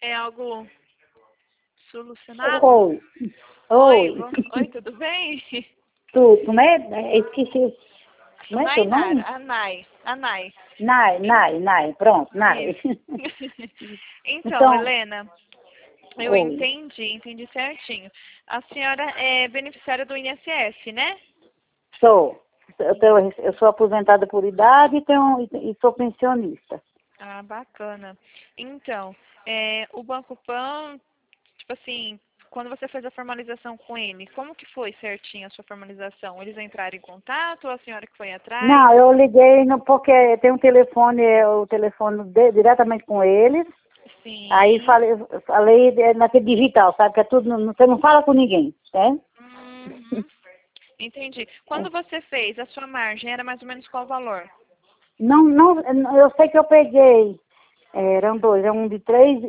É algo solucionado? Oi. Oi, Oi. oi, tudo bem? Tudo, né? Esqueci. Como é teu Nainara, nome? a Nai. Nai. Pronto, Nai. Isso. Então, Então, Helena, eu oi. entendi certinho. A senhora é beneficiária do INSS, né? Sou. Eu sou aposentada por idade e sou pensionista. Ah, bacana. Então, o Banco Pan, tipo assim, quando você fez a formalização com ele, como que foi certinho a sua formalização? Eles entraram em contato ou a senhora que foi atrás? Não, eu liguei porque tem um telefone, o telefone diretamente com eles. Aí Sim. falei naquele digital, sabe? Que é tudo, você não fala com ninguém, né? Uhum. Entendi. Quando você fez, a sua margem era mais ou menos qual o valor? Não, eu sei que eu peguei. Eram dois, um de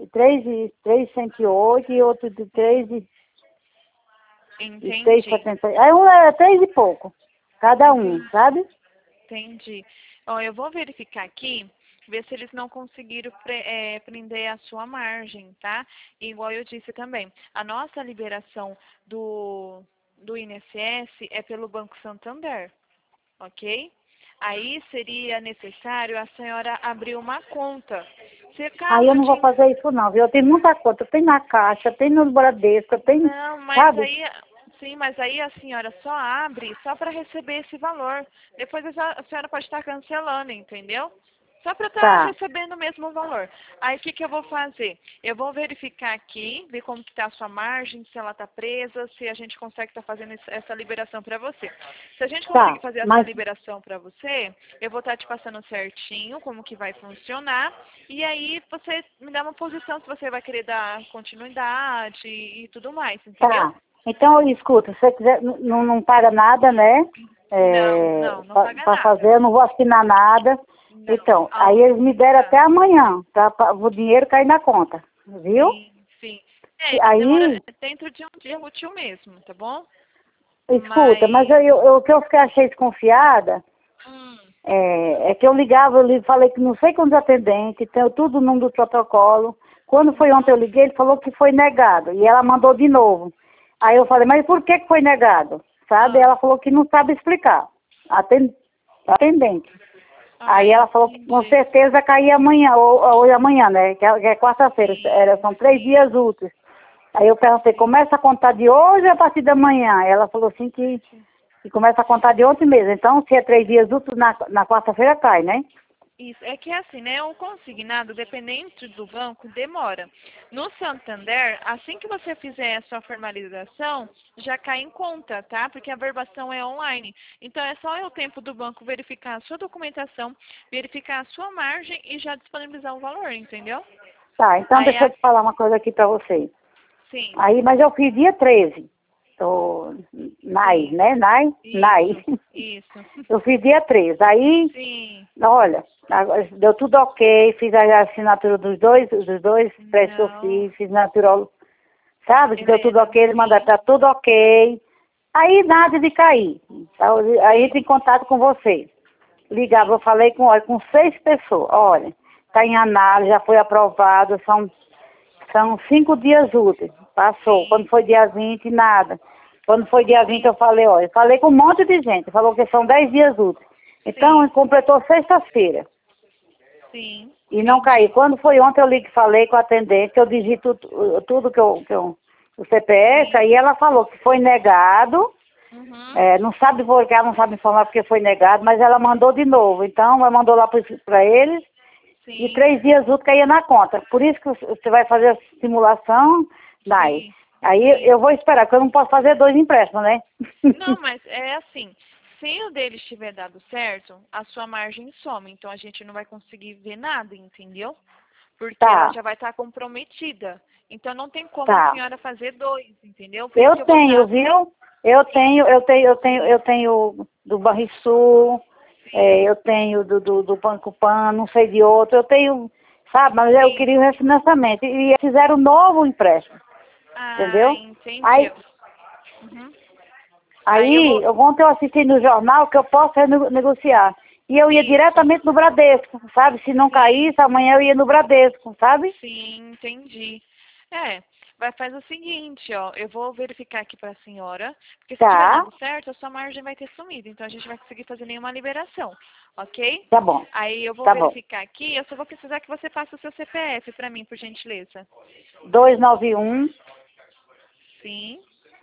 3,108 e outro de 3 e Entendi. 70. Aí um era 3 e pouco, cada um, Entendi. sabe? Entendi. Ó, eu vou verificar aqui, ver se eles não conseguiram prender a sua margem, tá? Igual eu disse também, a nossa liberação do INSS é pelo Banco Santander, ok? Aí seria necessário a senhora abrir uma conta. Se Aí eu caso não vou de... fazer isso não, viu? Eu tenho muita conta, tem na Caixa, tem no Bradesco, tem, Não, mas sabe? aí... Sim, mas aí a senhora só abre só para receber esse valor. Depois a senhora pode estar cancelando, entendeu? Só para estar Tá, recebendo o mesmo valor. Aí o que eu vou fazer? Eu vou verificar aqui, ver como que está a sua margem, se ela está presa, se a gente consegue estar fazendo essa liberação para você. Se a gente conseguir tá, fazer essa mas liberação para você, eu vou estar te passando certinho como que vai funcionar. E aí você me dá uma posição se você vai querer dar continuidade e tudo mais, entendeu? tá. Então, escuta, se você quiser, não paga nada, né? Não paga Para fazer, nada. eu não vou assinar nada. Não. Então, A aí eles me deram até única. amanhã, para o dinheiro cair na conta, viu? Sim, sim. Demora Aí, dentro de um dia útil mesmo, tá bom? escuta, mas Mas. o que eu fiquei achei desconfiada Hum, é que eu ligava, falei que não sei quantos atendentes, tem tudo no número do protocolo. Quando foi ontem eu liguei, ele falou que foi negado, e ela mandou de novo. Aí eu falei, mas por que foi negado? Sabe? ah, Ela falou que não sabe explicar. Atendente. Aí ela falou que com entendi. certeza caía amanhã, ou hoje amanhã, né? Que é quarta-feira, Sim, são 3 dias sim, úteis. Aí eu perguntei, sim. começa a contar de hoje ou a partir da manhã? Ela falou assim que começa a contar de ontem mesmo. Então, se é 3 dias úteis, na quarta-feira cai, né? Isso, é que assim, né? O consignado, dependente do banco, demora. No Santander, assim que você fizer a sua formalização, já cai em conta, tá? Porque a verbação é online. Então, é só o tempo do banco verificar a sua documentação, verificar a sua margem e já disponibilizar o valor, entendeu? Tá, então Aí, deixa eu te falar uma coisa aqui pra você. sim, Aí, mas eu fiz dia 13. Tô, Nai, sim, né? Nai. isso. Eu fiz dia 13. Aí, Sim, olha, agora deu tudo ok, fiz a assinatura dos dois preços que eu não, fiz assinatura, sabe? Que deu tudo Helena, ok, ele mandou, sim, tá tudo ok. Aí nada de cair. Então, aí entra sim, em contato com você. Ligava, sim, eu falei com 6 pessoas. Olha, está em análise, já foi aprovado, são 5 dias úteis. Passou. Quando sim, foi dia 20 nada. Quando foi dia 20 sim, eu falei, olha, eu falei com um monte de gente. Falou que são 10 dias úteis. Então, sim, completou sexta-feira. sim, E não caiu. entendi. Quando foi ontem, eu liguei, falei com a atendente, eu digito tudo o CPF, Sim, aí ela falou que foi negado. uhum, Não sabe divulgar, não sabe informar porque foi negado, mas ela mandou de novo. Então, ela mandou lá para eles e sim, 3 dias úteis caía na conta. Por isso que você vai fazer a simulação, Nai. sim, Aí sim. eu vou esperar, porque eu não posso fazer 2 empréstimos, né? Não, mas é assim, se o dele estiver dado certo, a sua margem some, então a gente não vai conseguir ver nada, entendeu? Porque ela Tá, já vai estar comprometida. Então não tem como a tá. senhora fazer dois, entendeu? Por isso Eu que eu vou tenho, estar. viu? Eu Sim, tenho, eu tenho, eu tenho, eu tenho do Banrisul, sim, eu tenho do Banco Pan, não sei de outro, eu tenho, sabe, mas eu sim. queria o refinanciamento. E fizeram um novo empréstimo, Ah, entendeu? entendi. Aí, Uhum. Aí eu aí, vou. ontem eu assisti no jornal que eu posso negociar. E eu ia Isso. diretamente no Bradesco, sabe? Se não caísse, amanhã eu ia no Bradesco, sabe? Sim, entendi. Faz o seguinte, ó, eu vou verificar aqui para a senhora, porque se tiver Tá, dado certo, a sua margem vai ter sumido, então a gente vai conseguir fazer nenhuma liberação, ok? tá bom, Aí eu vou tá bom. verificar aqui, eu só vou precisar que você passe o seu CPF para mim, por gentileza. 291 Sim,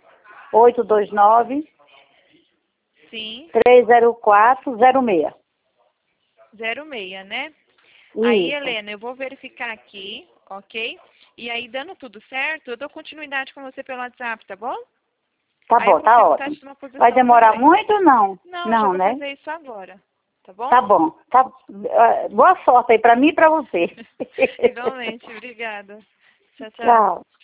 829 sim, 30406. 06, né? Aí, Isso. Helena, eu vou verificar aqui, ok? E aí, dando tudo certo, eu dou continuidade com você pelo WhatsApp, tá bom? Tá Aí eu bom, tá consigo estar ótimo. te numa Vai posição demorar também. muito ou não? Não, eu já Não, vou né? fazer isso agora, tá bom? Tá bom. Tá, boa sorte aí pra mim e pra você. Igualmente, obrigada. Tchau, tchau. Tchau.